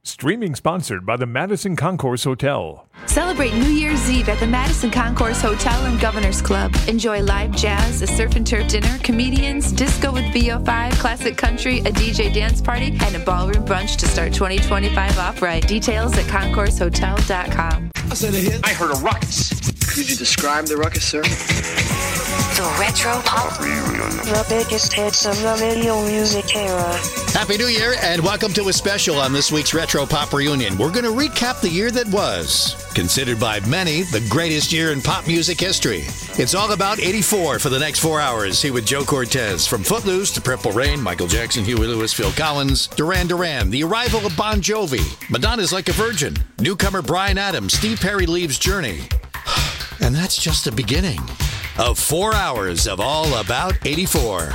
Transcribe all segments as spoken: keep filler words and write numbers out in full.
Streaming sponsored by the Madison Concourse Hotel. Celebrate New Year's Eve at the Madison Concourse Hotel and Governor's Club. Enjoy live jazz, a surf and turf dinner, comedians, disco with V O five, classic country, a D J dance party, and a ballroom brunch to start twenty twenty-five off right. Details at concourse hotel dot com. I said a hit. I heard a ruckus. Could you describe the ruckus, sir? The Retro Pop Reunion. The biggest hits of the video music era. Happy New Year and welcome to a special on this week's Retro Pop Reunion. We're going to recap the year that was. Considered by many the greatest year in pop music history. It's all about eighty-four for the next four hours. Here with Joe Cortez. From Footloose to Purple Rain, Michael Jackson, Huey Lewis, Phil Collins, Duran Duran, the arrival of Bon Jovi, Madonna's Like a Virgin, newcomer Bryan Adams, Steve Perry leaves Journey. And that's just the beginning of four hours of all about eighty-four.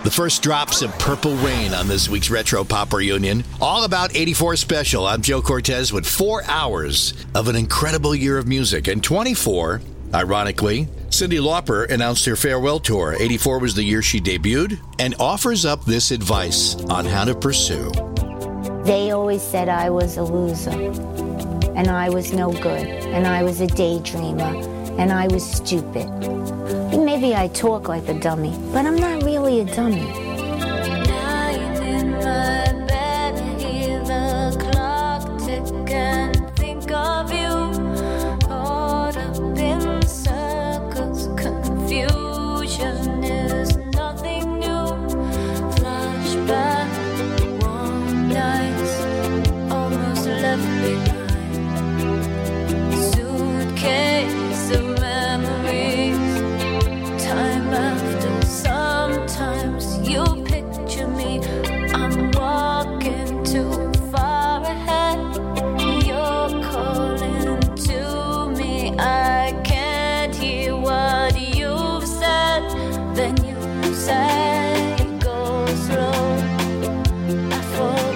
The first drops of Purple Rain on this week's Retro Pop Reunion. All about eighty-four special. I'm Joe Cortez with four hours of an incredible year of music. And twenty-four, ironically, Cyndi Lauper announced her farewell tour. eighty-four was the year she debuted and offers up this advice on how to pursue. They always said I was a loser, and I was no good, and I was a daydreamer, and I was stupid. Maybe I talk like a dummy, but I'm not really a dummy. Lying in my bed, hear the clock tick and think of you. Caught up in circles, confusion is nothing new. Flashback, warm nights, almost left behind. Suitcase of memories. Time after, sometimes you picture me. I'm walking too far ahead. You're calling to me. I can't hear what you've said. Then you say, go slow. I fall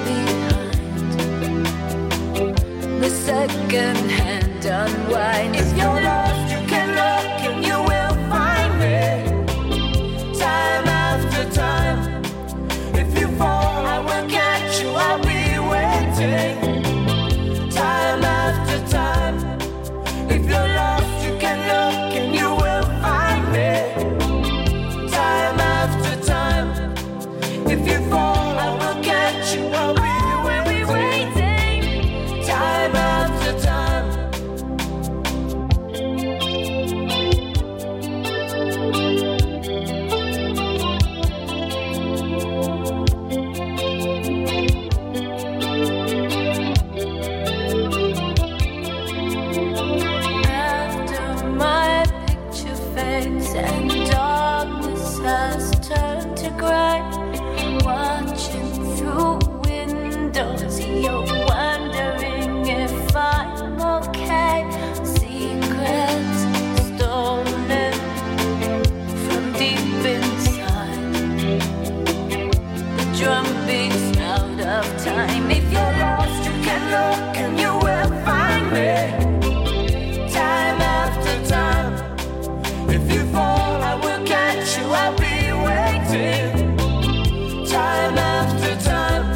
behind. The second hand unwind. If you're lost, you can look and you will find me. Time after time. If you fall, I will catch you. I'll be waiting. Time after time. If you're lost, you can look and you will find me. Time after time. If you fall, I will catch you. I'll be waiting. Time after time. After my picture fades and darkness has turned to gray, watching through windows, you're wondering if I'm okay. Secrets stolen from deep inside. The drum beats out of time. If you're lost, you can look and you will find me. Time after time. If you fall, I will catch you. I'll be waiting. Time after time.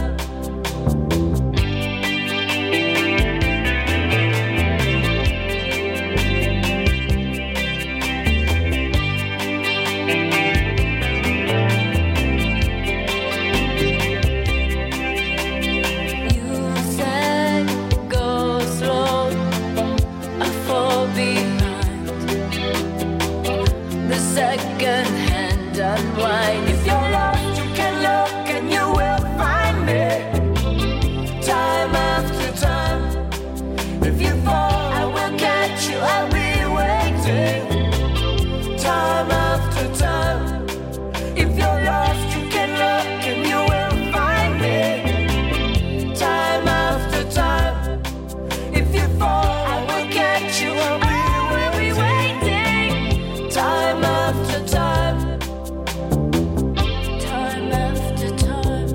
You said go slow. I fall behind. The second hand unwind. If you're lost, you can look and you will find me. Time after time. If you fall, I will catch you. I'll be waiting. Time after time. If you're lost, you can look and you will find me. Time after time. If you fall, I will catch you. I'll be waiting. Time after time. Time after time.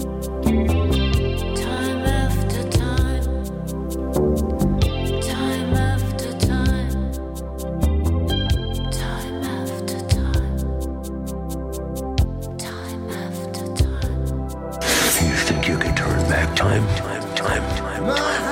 Time after time. Time after time. Time after time. Time after time. You think you can turn back time? Time, time, time, time, time.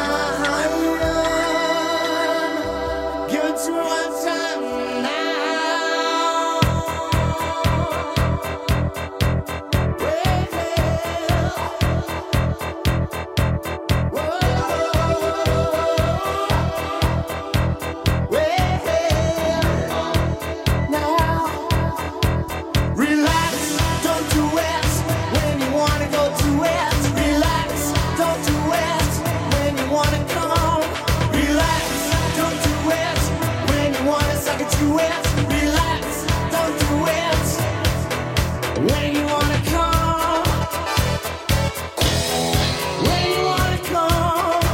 Relax, don't do it when you wanna go to it. Relax, don't do it when you wanna come. Relax, don't do it when you wanna suck it to it. Relax, don't do it when you wanna come. When you wanna come.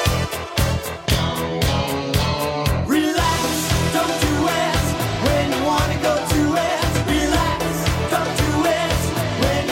Relax, don't do it when you wanna go to it. Relax, don't do it when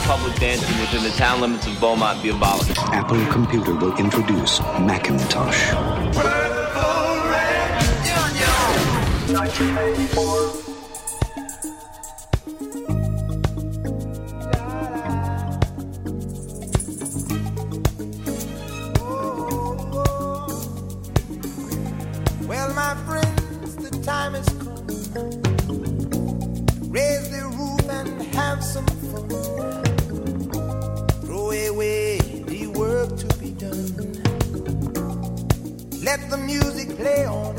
public dancing within the town limits of Beaumont be abolished. Apple Computer will introduce Macintosh. nineteen eighty-four. Well, my friends, the time has come. Raise the roof and have some fun. Throw away the work to be done. Let the music play on.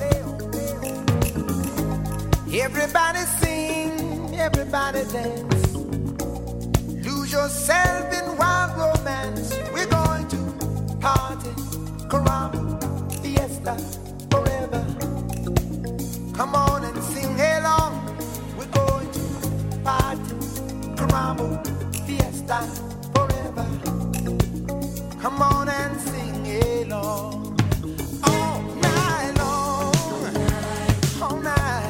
Everybody sing, everybody dance. Lose yourself in wild romance. We're going to party, caramba, fiesta, forever. Come on and sing along. We're going to party, caramba, fiesta, forever. Come on and sing along. All night long, all night.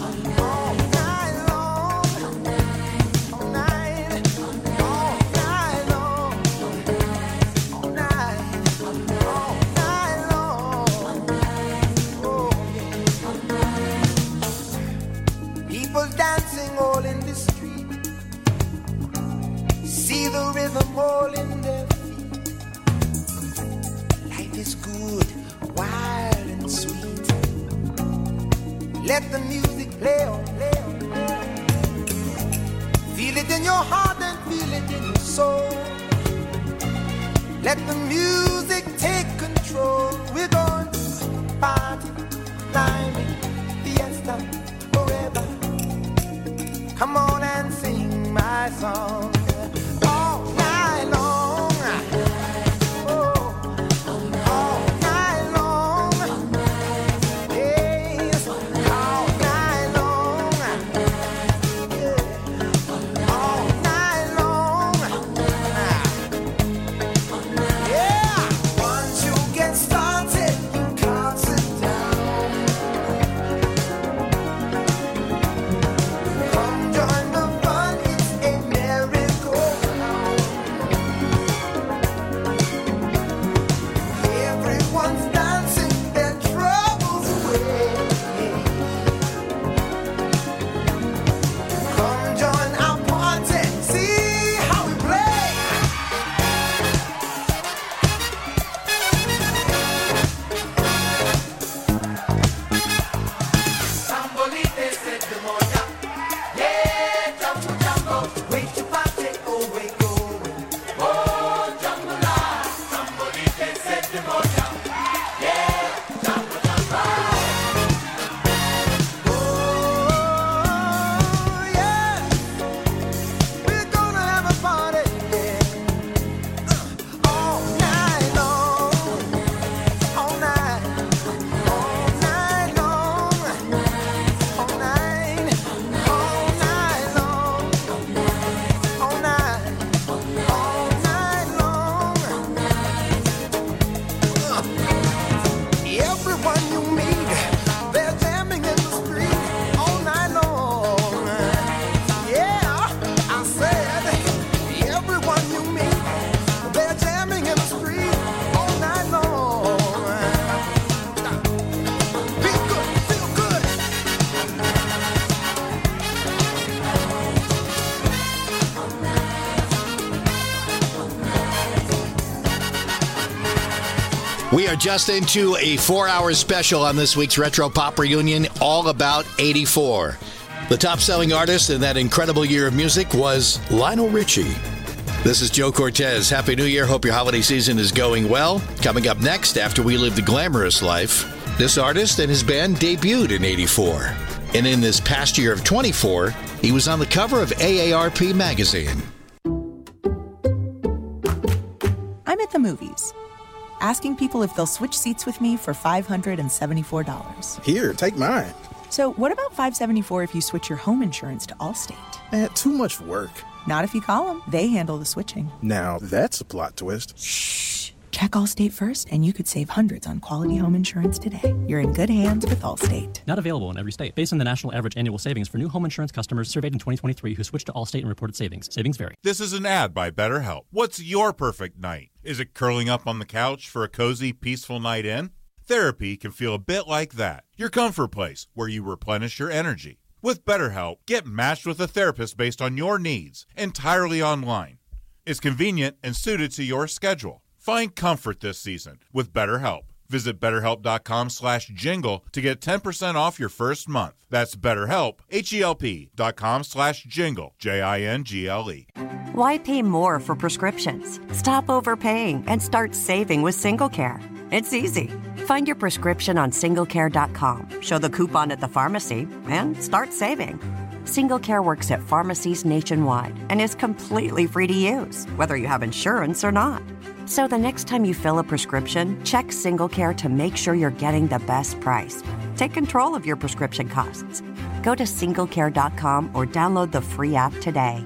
Dancing all in the street, see the rhythm all in their feet. Life is good, wild and sweet. Let the music play on, play on, play on. Feel it in your heart and feel it in your soul. Let the music take control. We're going to party, climbing, fiesta, forever. Come on and sing my song all night long. Oh, all night long. Yes, all night long. Yeah, all night long. Yeah, once you get started, you can't sit down. We are just into a four-hour special on this week's Retro Pop Reunion, all about eighty-four. The top-selling artist in that incredible year of music was Lionel Richie. This is Joe Cortez. Happy New Year. Hope your holiday season is going well. Coming up next, after we live the glamorous life, this artist and his band debuted in eighty-four. And in this past year of twenty-four, he was on the cover of A A R P magazine. I'm at the movies, asking people if they'll switch seats with me for five hundred seventy-four dollars. Here, take mine. So what about five hundred seventy-four dollars if you switch your home insurance to Allstate? Eh, too much work. Not if you call them. They handle the switching. Now, that's a plot twist. Shh. Check Allstate first, and you could save hundreds on quality home insurance today. You're in good hands with Allstate. Not available in every state. Based on the national average annual savings for new home insurance customers surveyed in twenty twenty-three who switched to Allstate and reported savings. Savings vary. This is an ad by BetterHelp. What's your perfect night? Is it curling up on the couch for a cozy, peaceful night in? Therapy can feel a bit like that. Your comfort place where you replenish your energy. With BetterHelp, get matched with a therapist based on your needs, entirely online. It's convenient and suited to your schedule. Find comfort this season with BetterHelp. Visit betterhelp.com slash jingle to get ten percent off your first month. That's BetterHelp, H-E-L-P dot com slash jingle, J I N G L E. Why pay more for prescriptions? Stop overpaying and start saving with SingleCare. It's easy. Find your prescription on single care dot com, show the coupon at the pharmacy, and start saving. SingleCare works at pharmacies nationwide and is completely free to use, whether you have insurance or not. So the next time you fill a prescription, check SingleCare to make sure you're getting the best price. Take control of your prescription costs. Go to single care dot com or download the free app today.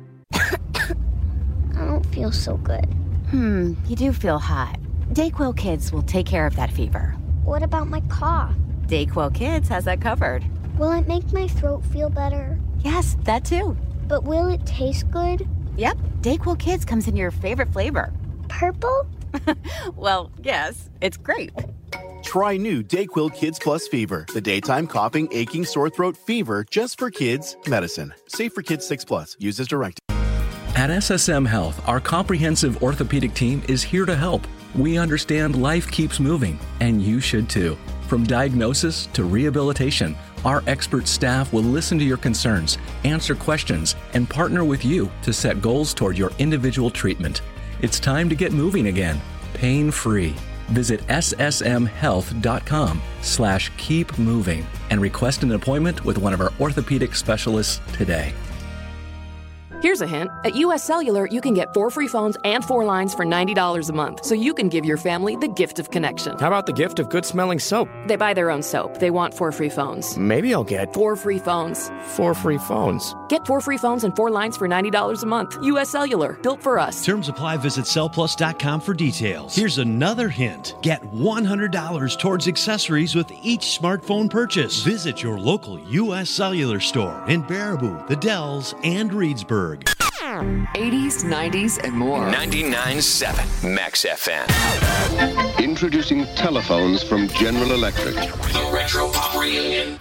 I don't feel so good. Hmm, you do feel hot. Dayquil Kids will take care of that fever. What about my cough? Dayquil Kids has that covered. Will it make my throat feel better? Yes, that too. But will it taste good? Yep, Dayquil Kids comes in your favorite flavor. Purple? Well, yes, it's grape. Try new Dayquil Kids Plus Fever, the daytime coughing, aching, sore throat fever just for kids medicine. Safe for kids six plus. Use as directed. At S S M Health, our comprehensive orthopedic team is here to help. We understand life keeps moving, and you should too. From diagnosis to rehabilitation, our expert staff will listen to your concerns, answer questions, and partner with you to set goals toward your individual treatment. It's time to get moving again, pain-free. Visit S S M health dot com slash keep moving and request an appointment with one of our orthopedic specialists today. Here's a hint. At U S Cellular, you can get four free phones and four lines for ninety dollars a month, so you can give your family the gift of connection. How about the gift of good-smelling soap? They buy their own soap. They want four free phones. Maybe I'll get four free phones. Four free phones. Get four free phones and four lines for ninety dollars a month. U S Cellular, built for us. Terms apply. Visit cell plus dot com for details. Here's another hint. Get one hundred dollars towards accessories with each smartphone purchase. Visit your local U S Cellular store in Baraboo, The Dells, and Reedsburg. eighties, nineties, and more. ninety-nine point seven Max F M. Introducing telephones from General Electric. The Retro Pop Reunion.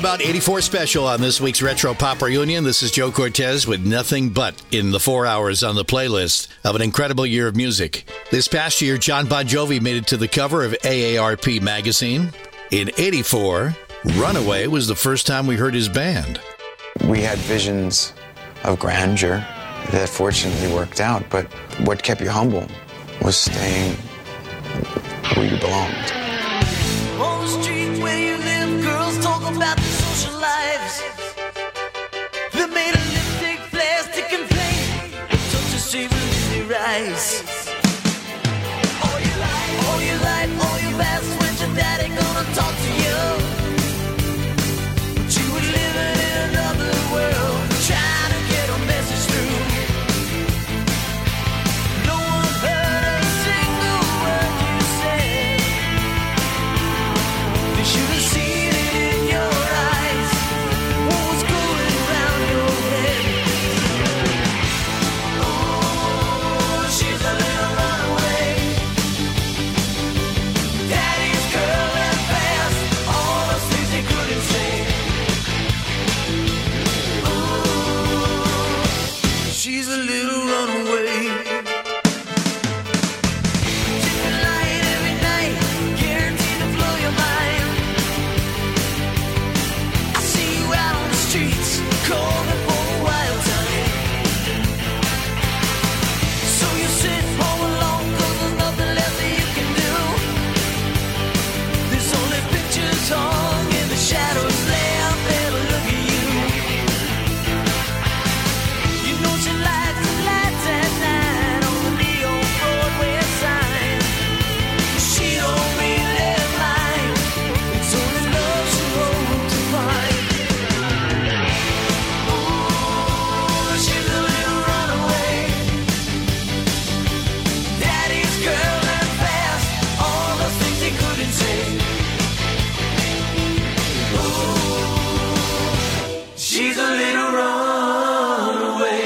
About eighty-four special on this week's Retro Pop Reunion. This is Joe Cortez with Nothing But in the four hours on the playlist of an incredible year of music. This past year, John Bon Jovi made it to the cover of A A R P magazine. In eighty-four, Runaway was the first time we heard his band. We had visions of grandeur that fortunately worked out, but what kept you humble was staying where you belonged. On the street where you live, girls talk about their social lives. They made a lipstick, plastic, and plain. Touch a shaver in their eyes. All your life, all your life, all your past, when your daddy gonna talk to you. But you were living in another world, trying to get a message through. No one heard a single word you said. They should have seen it in your eyes. What was going around your head? Oh, she's a little runaway. Daddy's girl and fast, all those things they couldn't say. Oh, she's a little runaway. Different light every night, guaranteed to blow your mind. I see you out on the streets, calling for a wild time. So you sit home alone, 'cause there's nothing left that you can do. There's only pictures hung in the shadows left there to look at you. You know she lights the lights at night on the neon Broadway sign. She don't really mind, it's only love she hopes to find. Oh, she's a little runaway. Daddy's girl and fast, all those things he couldn't say. Oh, she's a little runaway.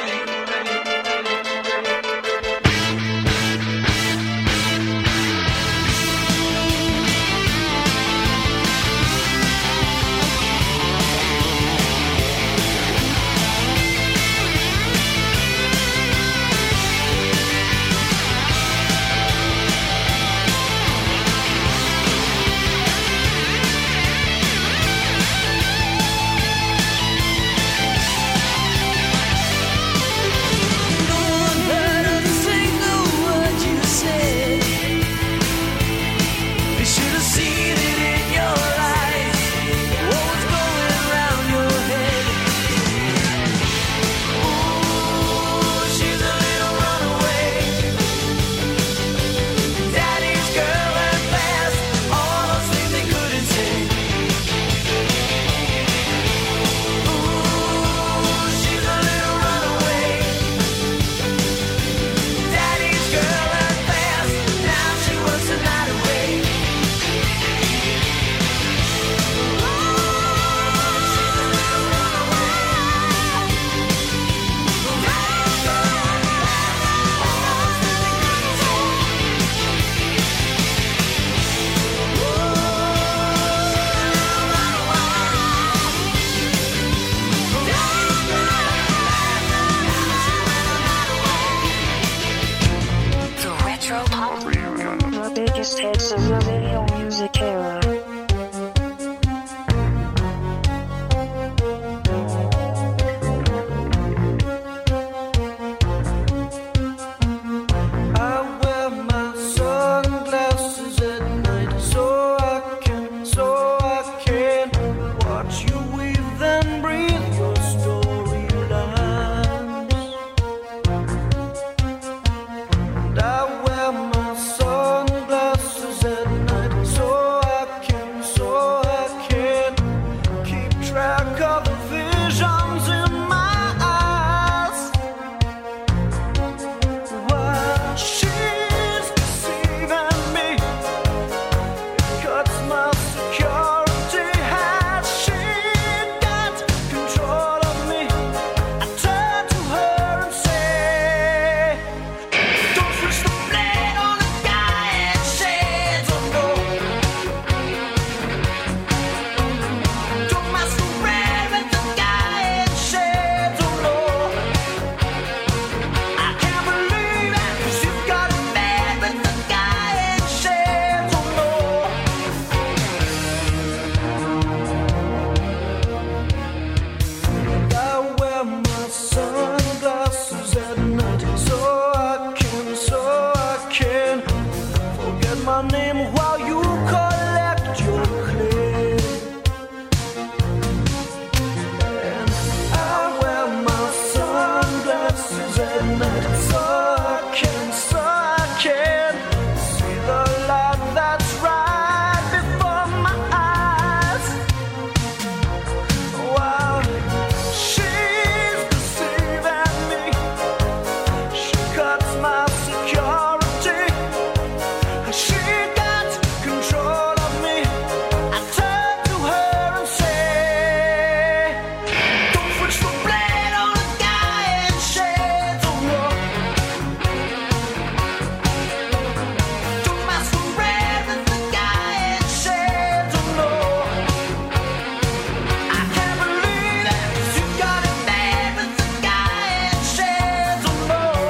No one heard a single word you said. They should have seen it in your eyes. What was going around your head? Oh, she's a little runaway. Daddy's girl and fast, all those things they couldn't say. Oh, she's a little runaway. Daddy's girl and fast, now she works the night away. The Retro Pop Reunion. The biggest hits of the video music era. I wear my sunglasses at night so I can, so I can watch you weave and breathe your storylines. And I wear my sunglasses at night so I my name while you collect your claim. And I wear my sunglasses at night so I can, so I can see the light that's right before my eyes. Wow, she's deceiving me. She cuts my security. She got control of me. I turn to her and say, don't switch the blade on a guy in shades of war. Don't masquerade with the guy in shades of law. I can't believe it, 'cause you got it bad with the guy in shades of law.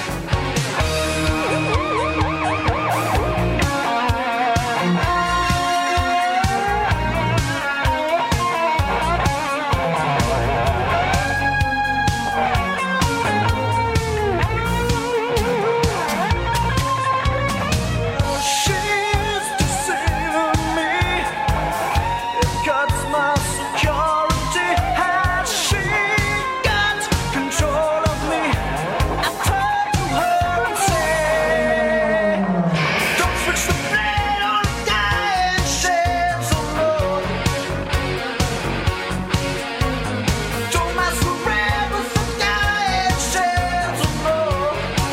She's deceiving me. It cuts my security. Has she got control of me? I turn to her and say, don't switch the blade on a guy in shades of law. Don't masquerade with the guy in shades of law.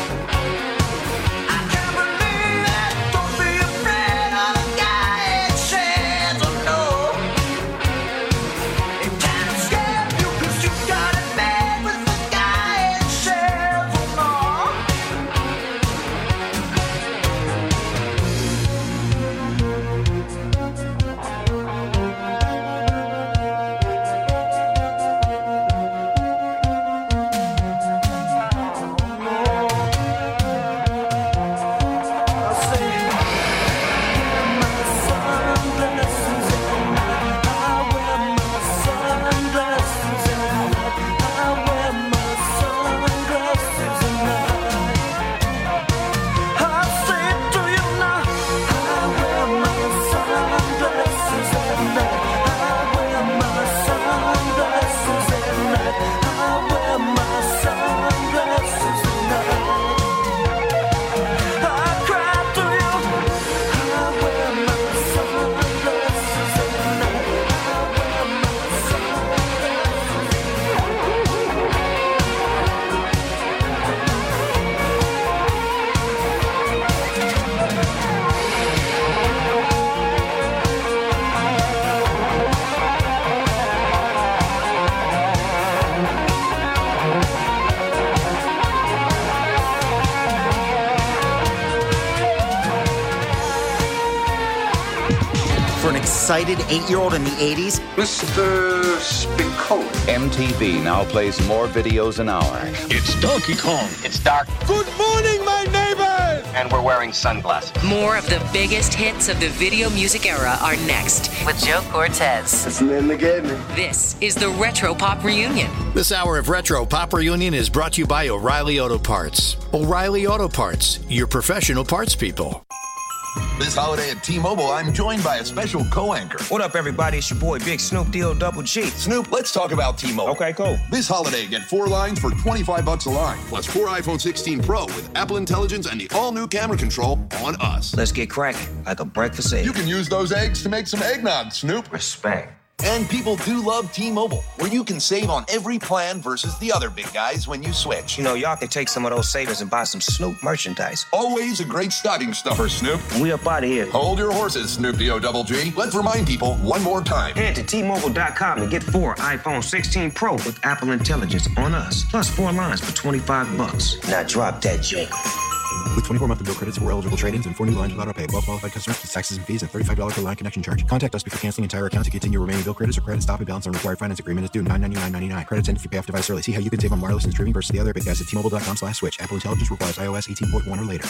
I can't believe it. Don't be afraid of the guy in shades of law. It can't escape you 'cause you got it bad with the guy in shades of law. For an excited eight-year-old in the eighties, Mister Spicoli. M T V now plays more videos an hour. It's Donkey Kong. It's dark, Good morning, my neighbors! and we're wearing sunglasses. More of the biggest hits of the video music era are next with Joe Cortez. That's the name they gave me. This is the Retro Pop Reunion. This hour of Retro Pop Reunion is brought to you by O'Reilly Auto Parts. O'Reilly Auto Parts, your professional parts people. This holiday at T-Mobile, I'm joined by a special co-anchor. What up, everybody? It's your boy, Big Snoop D O Double G. Snoop, let's talk about T-Mobile. Okay, cool. This holiday, get four lines for twenty-five bucks a line, plus four iPhone sixteen Pro with Apple Intelligence and the all-new camera control on us. Let's get cracking, like a breakfast egg. You can use those eggs to make some eggnog, Snoop. Respect. And people do love T-Mobile, where you can save on every plan versus the other big guys when you switch. You know, y'all can take some of those savings and buy some Snoop merchandise. Always a great stocking stuffer, Snoop. We up out of here. Hold your horses, Snoop D O Double G. Let's remind people one more time. Head to T Mobile dot com and get four iPhone sixteen Pro with Apple Intelligence on us, plus four lines for twenty-five bucks. Now drop that joke. With twenty-four monthly bill credits for eligible trade-ins and four new lines without auto pay. Well qualified customers with taxes and fees and thirty-five dollars per line connection charge. Contact us before canceling entire account to continue remaining bill credits or credit stop and balance on required finance agreement is due nine ninety-nine ninety-nine. Credits end if you pay off device early. See how you can save on wireless and streaming versus the other big guys at T Mobile dot com slash switch. Apple Intelligence requires iOS eighteen point one or later.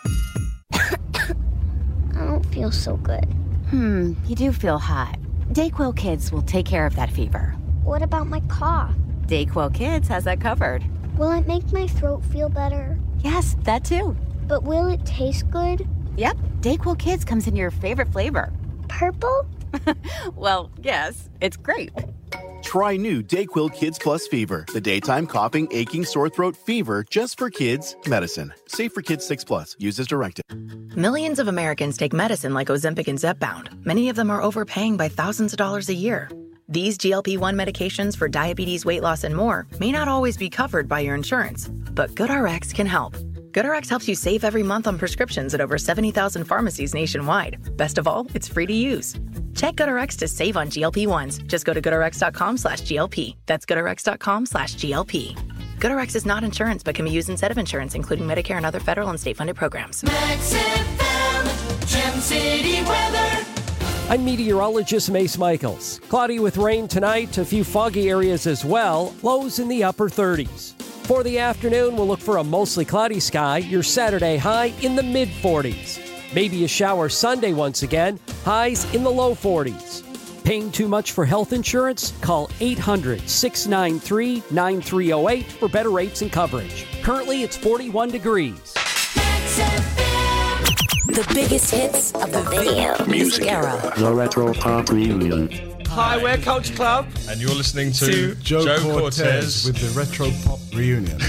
I don't feel so good. Hmm, you do feel hot. Dayquil Kids will take care of that fever. What about my cough? Dayquil Kids has that covered. Will it make my throat feel better? Yes, that too. But will it taste good? Yep, DayQuil Kids comes in your favorite flavor. Purple? Well, yes, it's grape. Try new DayQuil Kids Plus Fever, the daytime coughing, aching, sore throat fever just for kids medicine. Safe for kids six plus. Use as directed. Millions of Americans take medicine like Ozempic and Zepbound. Many of them are overpaying by thousands of dollars a year. These G L P one medications for diabetes, weight loss, and more may not always be covered by your insurance, but GoodRx can help. GoodRx helps you save every month on prescriptions at over seventy thousand pharmacies nationwide. Best of all, it's free to use. Check GoodRx to save on G L P ones. Just go to goodrx.com slash GLP. That's goodrx.com slash GLP. GoodRx is not insurance, but can be used instead of insurance, including Medicare and other federal and state-funded programs. Max F M, Gem City weather. I'm meteorologist Mace Michaels. Cloudy with rain tonight, a few foggy areas as well, lows in the upper thirties. For the afternoon, we'll look for a mostly cloudy sky, your Saturday high in the mid forties. Maybe a shower Sunday once again, highs in the low forties. Paying too much for health insurance? Call eight hundred, six nine three, nine three zero eight for better rates and coverage. Currently, it's forty-one degrees. The biggest hits of the video music era. The Retro Pop Reunion. Hi, we're Culture Club. And you're listening to, to Joe, Joe Cortez, Cortez with the Retro Pop Reunion.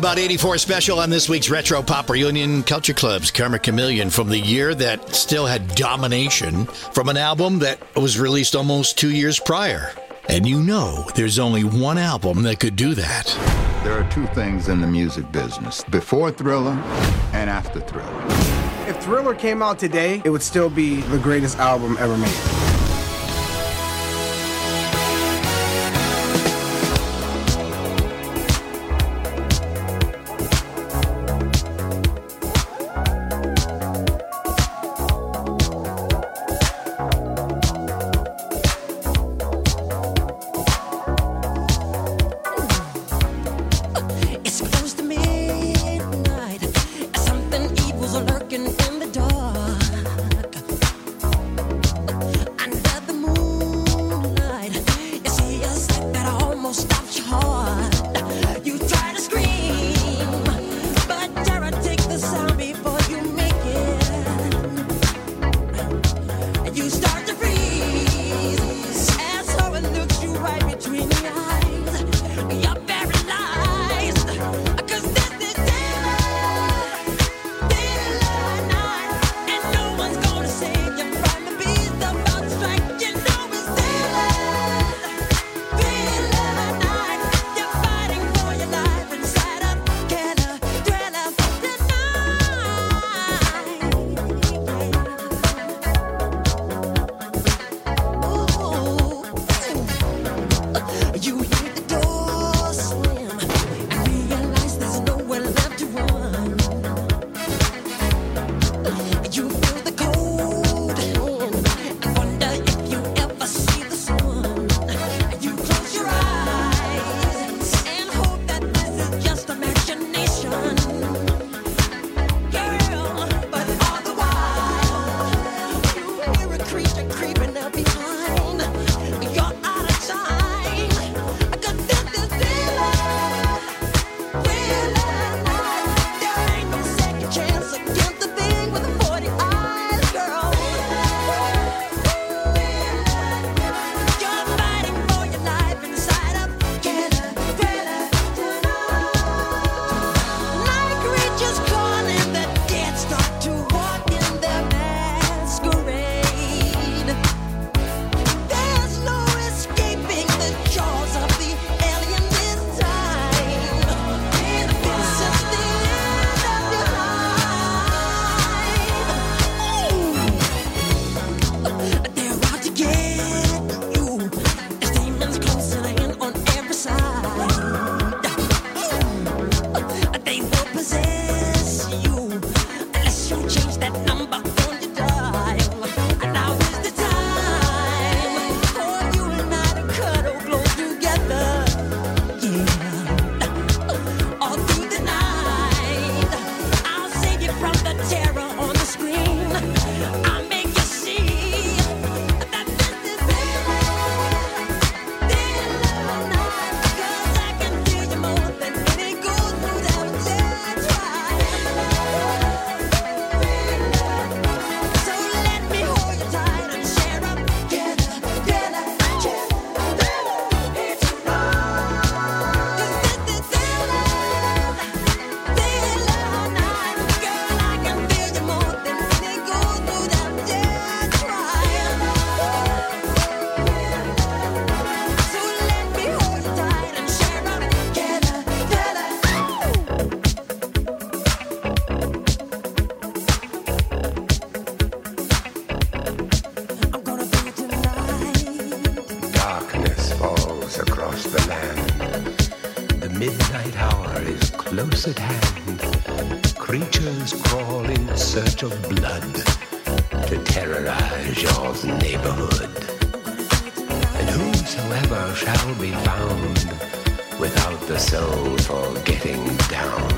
about eighty-four special on this week's Retro Pop Reunion. Culture Club's Karma Chameleon from the year that still had domination from an album that was released almost two years prior. And you know there's only one album that could do that. There are two things in the music business, before Thriller and after Thriller. If Thriller came out today, it would still be the greatest album ever made. close at hand. Creatures crawl in search of blood to terrorize your neighborhood. And whosoever shall be found without the soul for getting down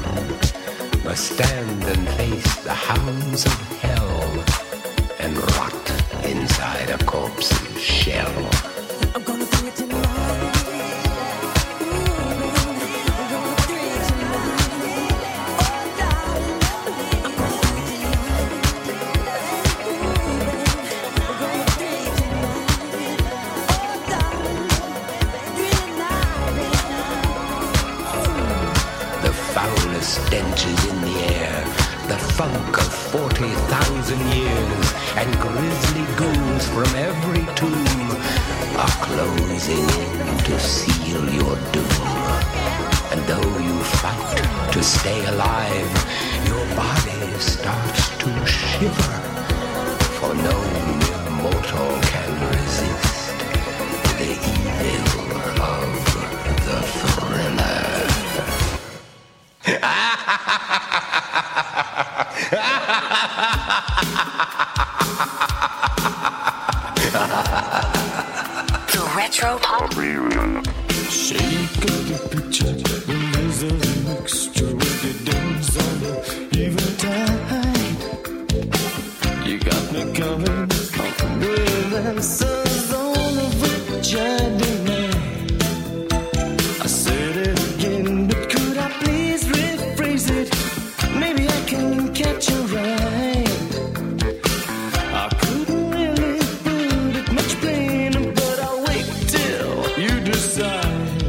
must stand and face the hounds of hell and rot inside a corpse's shell. I'm gonna do it tonight. Found thousand years, and grisly ghouls from every tomb are closing in to seal your doom. And though you fight to stay alive, your body starts to shiver, for no mere mortal can resist the evil of the thriller. The Retro Pop Reunion. Shake up the picture, there's a mixture with the dance on the even tide. You got me coming up with answers all of which I deny. I said it again, but could I please rephrase it? Maybe I can catch a ride. I couldn't really put it much plainer, but I'll wait till you decide.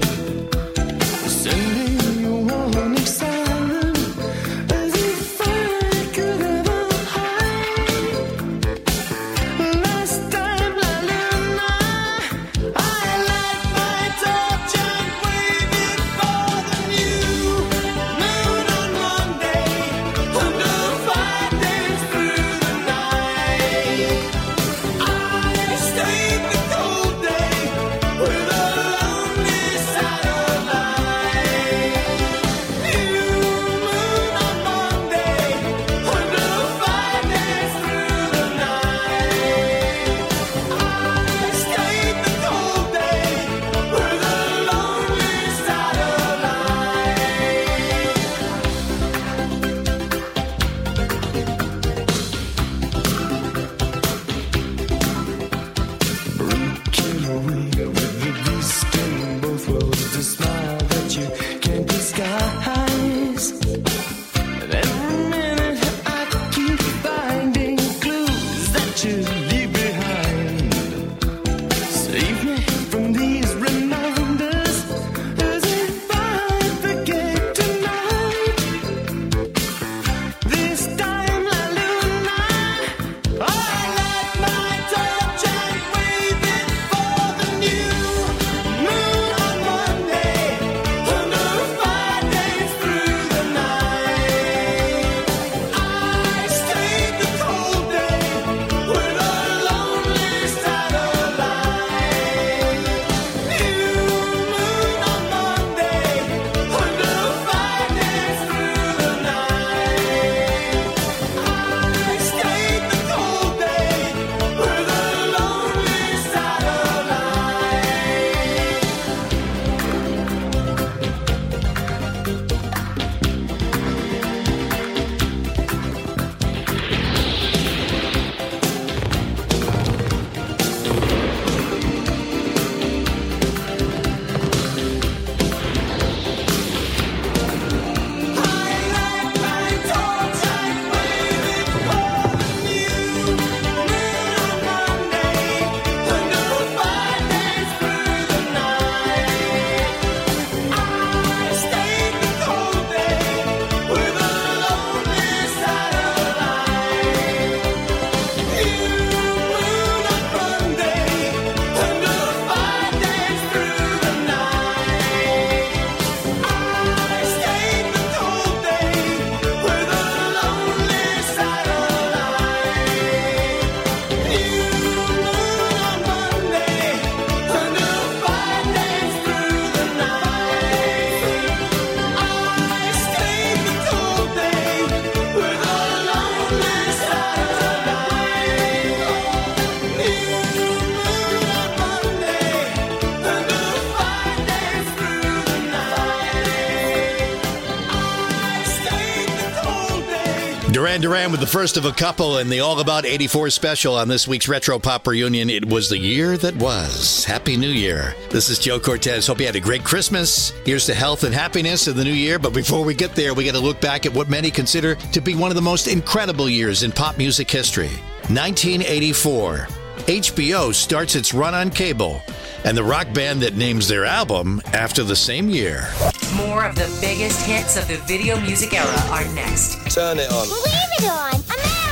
Duran Duran with the first of a couple in the All About eighty-four special on this week's Retro Pop Reunion. It was the year that was. Happy New Year. This is Joe Cortez. Hope you had a great Christmas. Here's to health and happiness in the new year. But before we get there, we got to look back at what many consider to be one of the most incredible years in pop music history. nineteen eighty-four. H B O starts its run on cable, and the rock band that names their album after the same year. More of the biggest hits of the video music era are next. Turn it on. Leave it on. America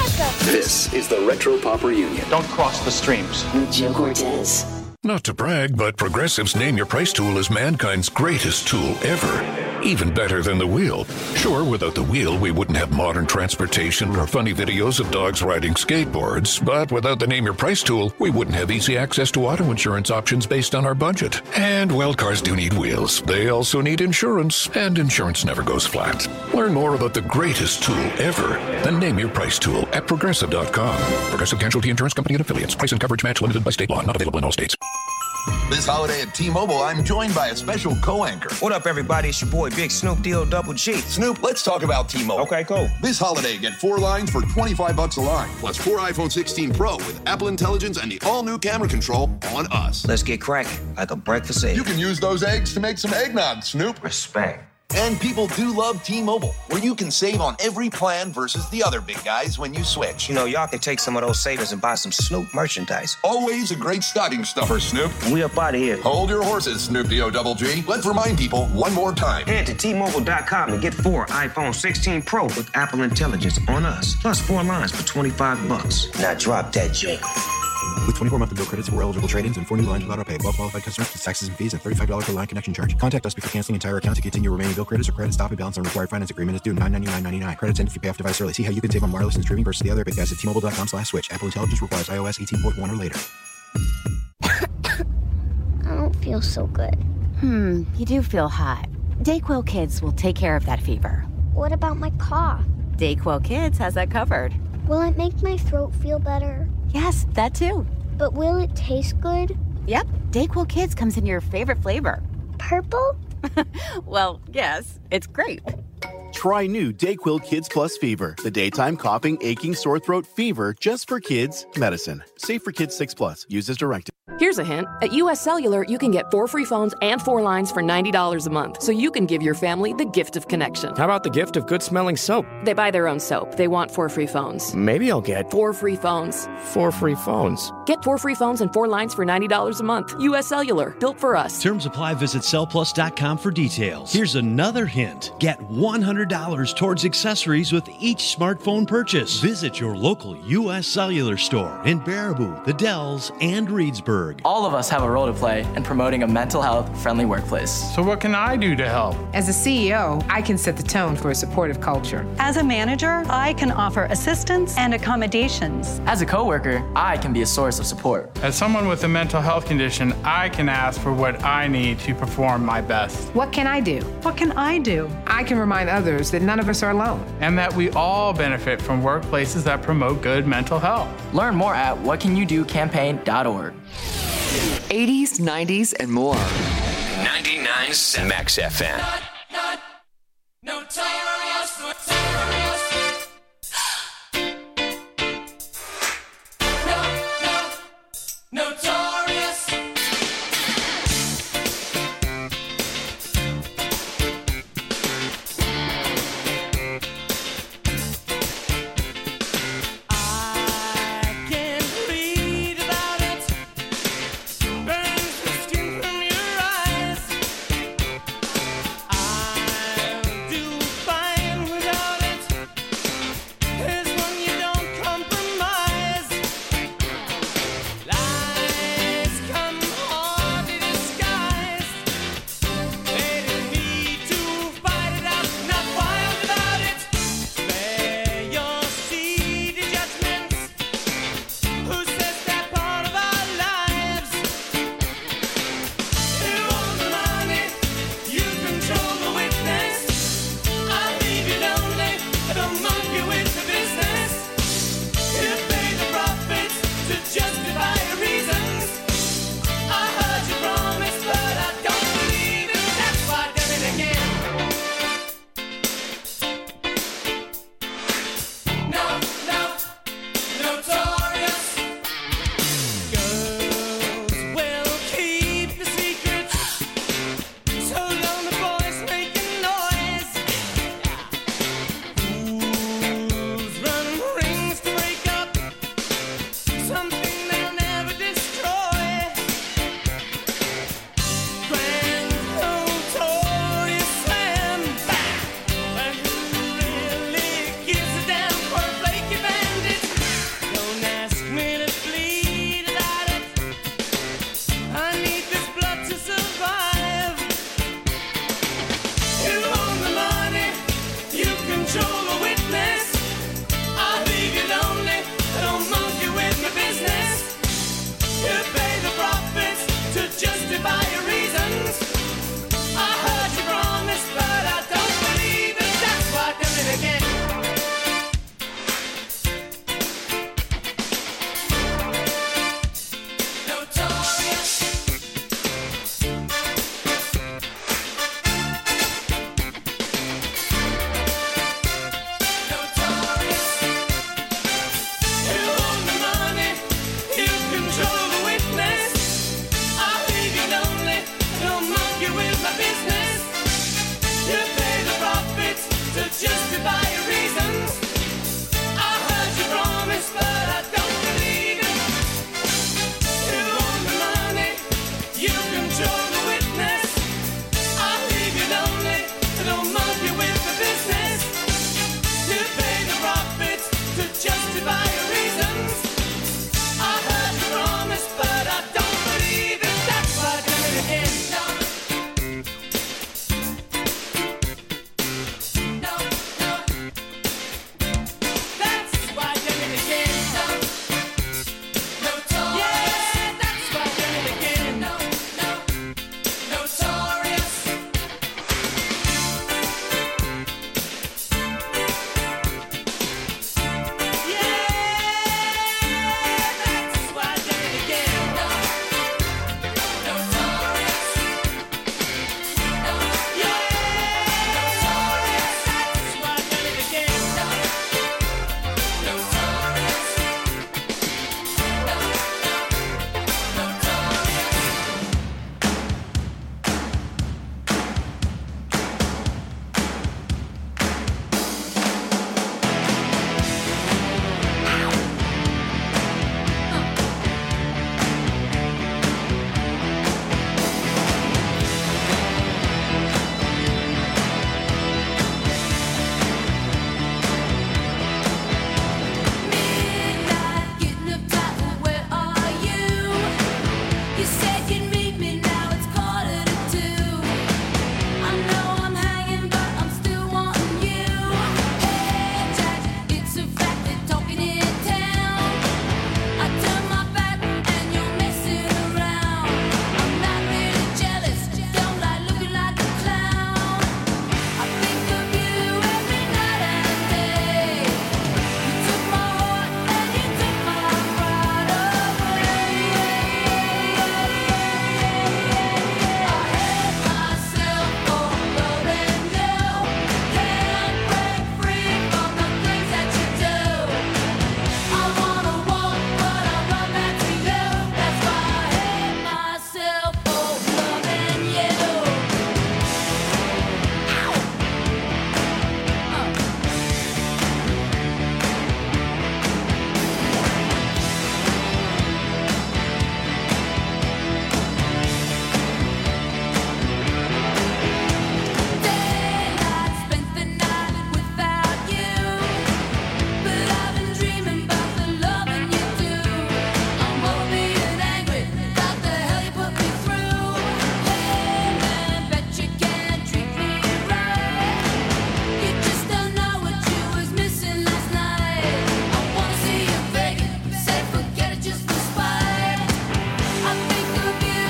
This is the Retro Pop Reunion. Don't cross the streams. With Joe Cortez. Not to brag, but Progressive's Name Your Price tool is mankind's greatest tool ever. Even better than the wheel. Sure, without the wheel, we wouldn't have modern transportation or funny videos of dogs riding skateboards. But without the Name Your Price tool, we wouldn't have easy access to auto insurance options based on our budget. And, well, cars do need wheels. They also need insurance, and insurance never goes flat. Learn more about the greatest tool ever, the Name Your Price tool at Progressive dot com. Progressive Casualty Insurance Company and Affiliates. Price and coverage match limited by state law. Not available in all states. This holiday at T-Mobile, I'm joined by a special co-anchor. What up, everybody? It's your boy, Big Snoop D O Double G. Snoop, let's talk about T-Mobile. Okay, cool. This holiday, get four lines for twenty-five bucks a line, plus four iPhone sixteen Pro with Apple Intelligence and the all-new camera control on us. Let's get cracking, like a breakfast egg. You can use those eggs to make some eggnog, Snoop. Respect. And people do love T-Mobile, where you can save on every plan versus the other big guys when you switch. You know, y'all can take some of those savings and buy some Snoop merchandise. Always a great stocking stuffer, Snoop. We up out of here. Hold your horses, Snoop D O Double G. Let's remind people one more time. Head to T Mobile dot com and get four iPhone sixteen Pro with Apple Intelligence on us. Plus four lines for twenty-five bucks. Now drop that joke. With twenty-four monthly bill credits for eligible trade-ins and four new lines without auto pay. Well qualified customers with taxes and fees and thirty-five dollars per line connection charge. Contact us before canceling entire account to continue remaining bill credits or credit stop and balance on required finance agreement is due nine ninety-nine ninety-nine. Credits end if you pay off device early. See how you can save on wireless and streaming versus the other big guys at T Mobile dot com slash switch. Apple Intelligence requires iOS eighteen point one or later. I don't feel so good. Hmm, you do feel hot. Dayquil Kids will take care of that fever. What about my cough? Dayquil Kids has that covered. Will it make my throat feel better? Yes, that too. But will it taste good? Yep, Dayquil Kids comes in your favorite flavor. Purple? Well, yes, it's grape. Try new Dayquil Kids Plus Fever, the daytime coughing, aching, sore throat fever just for kids medicine. Safe for kids six plus. Use as directed. Here's a hint. At U S Cellular, you can get four free phones and four lines for ninety dollars a month, so you can give your family the gift of connection. How about the gift of good-smelling soap? They buy their own soap. They want four free phones. Maybe I'll get four free phones. Four free phones. Get four free phones and four lines for ninety dollars a month. U S Cellular, built for us. Terms apply. Visit cell plus dot com for details. Here's another hint. Get one hundred dollars towards accessories with each smartphone purchase. Visit your local U S Cellular store in Baraboo, The Dells, and Reedsburg. All of us have a role to play in promoting a mental health friendly workplace. So what can I do to help? As a C E O, I can set the tone for a supportive culture. As a manager, I can offer assistance and accommodations. As a coworker, I can be a source of support. As someone with a mental health condition, I can ask for what I need to perform my best. What can I do? What can I do? I can remind others that none of us are alone. And that we all benefit from workplaces that promote good mental health. Learn more at what can you do campaign dot org. eighties, nineties, and more. ninety-nine point seven Max F M.